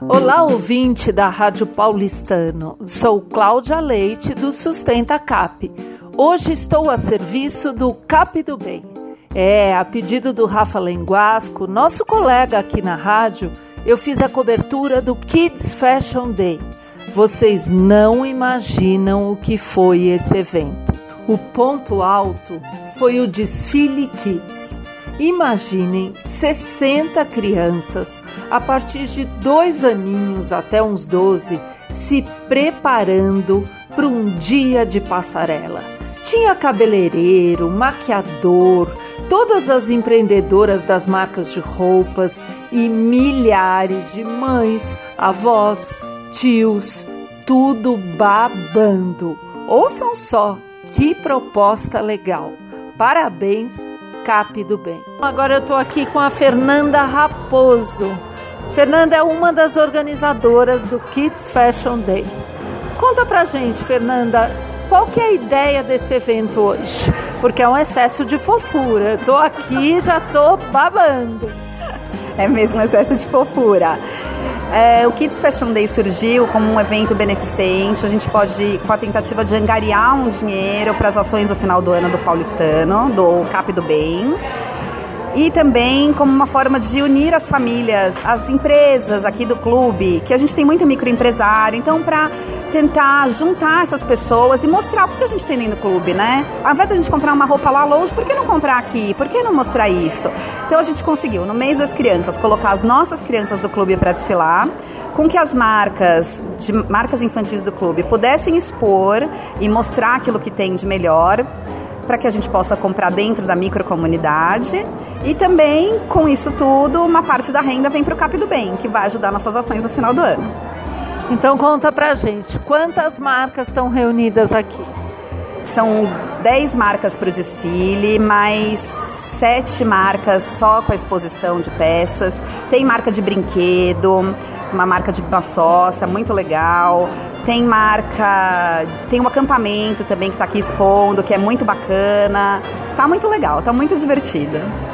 Olá, ouvinte da Rádio Paulistano. Sou Cláudia Leite, do Sustenta Cap. Hoje estou a serviço do Cap do Bem. A pedido do Rafa Lenguasco, nosso colega aqui na rádio, eu fiz a cobertura do Kids Fashion Day. Vocês não imaginam o que foi esse evento. O ponto alto foi o desfile Kids. Imaginem 60 crianças, a partir de 2 aninhos até uns 12, se preparando para um dia de passarela. Tinha cabeleireiro, maquiador, todas as empreendedoras das marcas de roupas e milhares de mães, avós, tios, tudo babando. Ouçam só, que proposta legal! Parabéns, Cap do Bem. Agora eu estou aqui com a Fernanda Raposo. Fernanda é uma das organizadoras do Kids Fashion Day. Conta pra gente, Fernanda, qual que é a ideia desse evento hoje? Porque é um excesso de fofura. Eu tô aqui e já tô babando. É mesmo um excesso de fofura. O Kids Fashion Day surgiu como um evento beneficente. A gente pode, com a tentativa de angariar um dinheiro para as ações do final do ano do Paulistano, do Cap do Bem. E também como uma forma de unir as famílias, as empresas aqui do clube, que a gente tem muito microempresário. Então, para tentar juntar essas pessoas e mostrar o que a gente tem dentro do clube, né? Ao invés de a gente comprar uma roupa lá longe, por que não comprar aqui? Por que não mostrar isso? Então a gente conseguiu, no mês das crianças, colocar as nossas crianças do clube para desfilar, com que as marcas infantis do clube pudessem expor e mostrar aquilo que tem de melhor, para que a gente possa comprar dentro da microcomunidade. E também, com isso tudo, uma parte da renda vem para o Cap do Bem, que vai ajudar nossas ações no final do ano. Então conta pra gente, quantas marcas estão reunidas aqui? São 10 marcas para o desfile, mais 7 marcas só com a exposição de peças. Tem marca de brinquedo, uma marca de paçoca, muito legal. Tem um acampamento também que está aqui expondo, que é muito bacana. Tá muito legal, tá muito divertido.